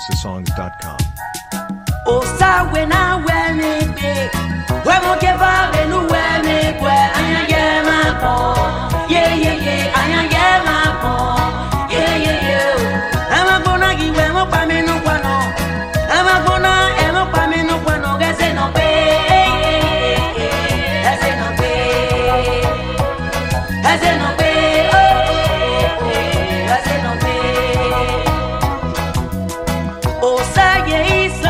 HouseOfSongs.com. Osa wena wene be, wemo keva wenu wene kwe anya mapo, yeah anya mapo, yeah. Ama bona gi wemo pa me no kwano, ama bona emo pa me no kwano, gese no be, gese no be, gese no be, gese no be. Osa ye isa.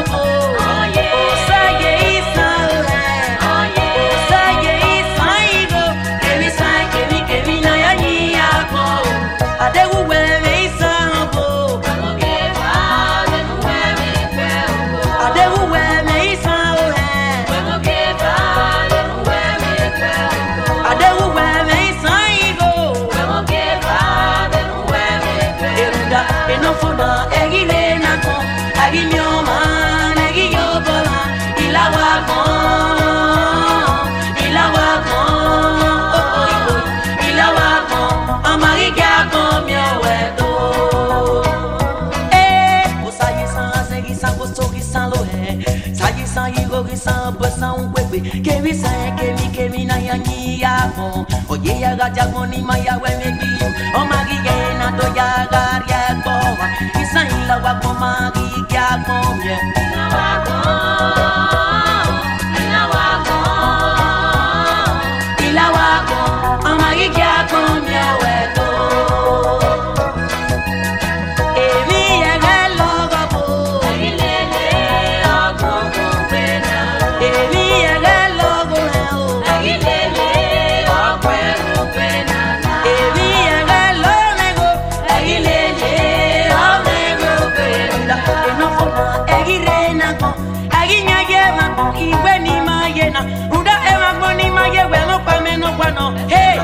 Kemi na yanyi yako oye ya gaja moni maya we megi o magi na do ya gar ya ko isa ila wa ko magi ya ko ye ila wa ko o magi ya ko me we do emi ya galo go bo ilele o go go pena emi ya galo go hey,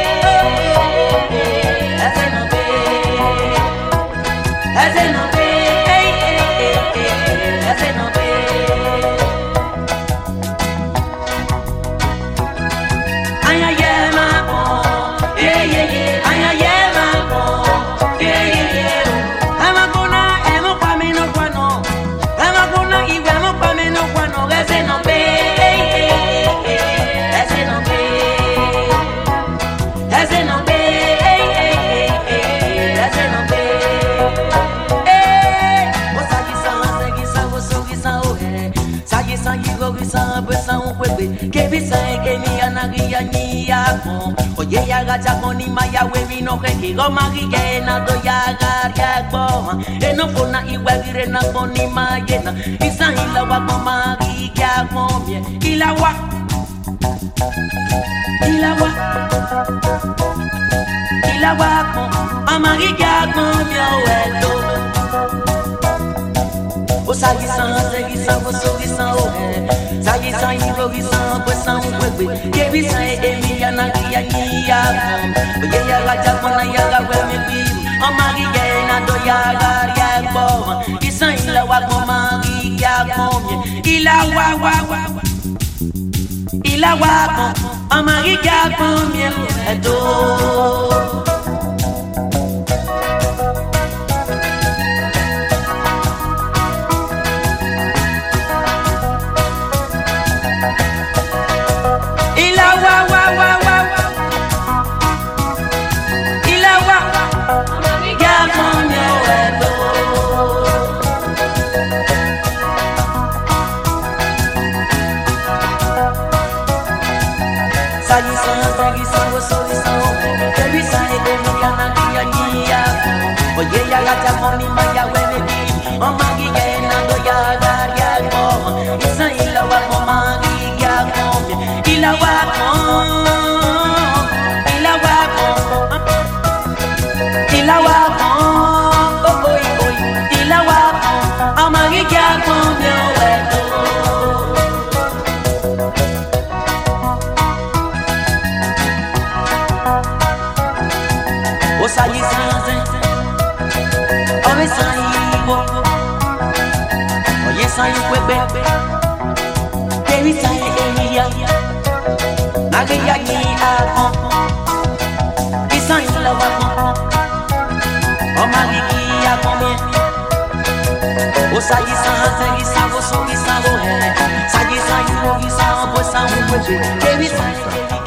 oye ya gacha moni maya we vino que go magi na do ya gar ya ko no pona igual dire na moni maya na isa ila wa ko magi ya ko mie ila wa ko amagi ya ko mie wedo o sagi san o sogi san o sagi san igo gi san pues san we que vi san emi ya na ya ya oye ya gacha mona ya ga we me vi o magi na do ya gar ya ko isa ila wa ko magi ya ko mie ila wa ko amagi ya ko mie do oye ya gacha moni maya we me o magi na do ya gar ya ko isa ila wa ko magi ya ko ila wa ko oy ila wa ko o magi ya ko me we do o sali sanze oye sai kwebe kewi sai eya magi ya ni a isa ila wa ko o magi ya ko me O sagisa, zegisa, o sogisa, o he. Sagisa, you, o gisa, o boisa, o wewe. Kebisa,